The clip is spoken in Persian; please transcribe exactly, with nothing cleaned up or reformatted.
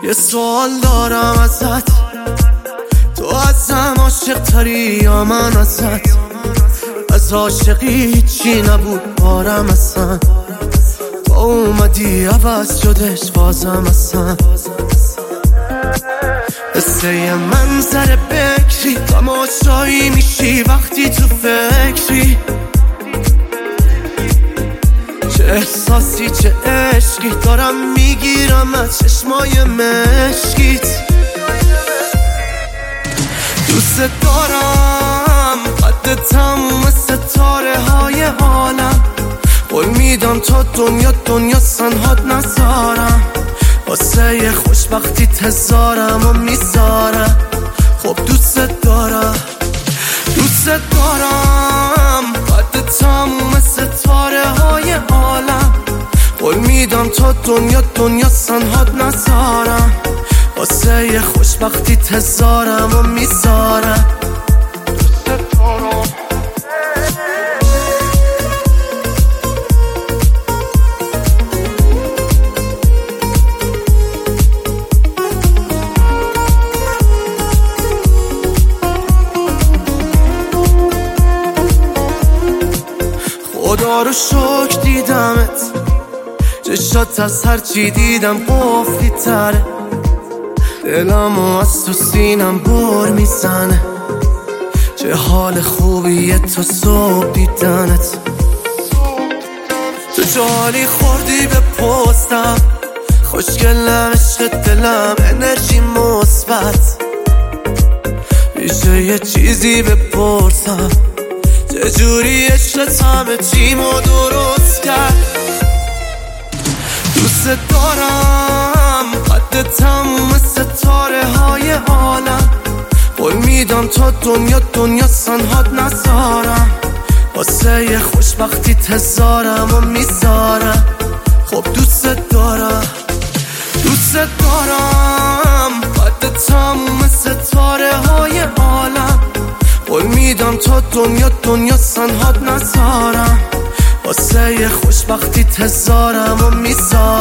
یه سوال دارم ازت، تو ازم عاشق تری یا من ازت؟ از عاشقی هیچی نبود بارم اصلا، تو اومدی عوض شدش بازم اصلا. قصه من سر بکری، تماشایی میشی وقتی تو فکری، چه احساسی چه عشقی دارم میگیرم از چشمای مشکیت. دوست دارم قد تموم ستاره های عالم، قول میدم تا دنیا دنیا سنهات نذارم، واسه خوشبختی تزارم و میذارم. خب دوست دارم دوست دارم قد تموم ستاره های عالم، قول میدم تا دنیا دنیا سنهات نذارم، واسه خوشبختی تزارم و میذارم. دوست دارم خدا رو شکر دیدمت، چشات از هرچی دیدم قفلی تره، دلم و از تو سینم بر میزنه، چه حال خوبیه تو صبح دیدنت. تو جالی خوردی به پستم، خوشگلم عشق دلم انرژی مثبت، میشه یه چیزی بپرسم، چجوری عشقت همه چیمو درست کرد؟ دوست دارم قد تموم ستاره های عالم، قول میدم تا دنیا دنیا سنهات نذارم، واسه خوشبختی تزارم و میذارم. خب دوست دارم دوست دارم قد تموم ستاره های عالم، قول میدم تا دنیا دنیا سنهات نذارم، واسه خوشبختی تزارم و میذارم.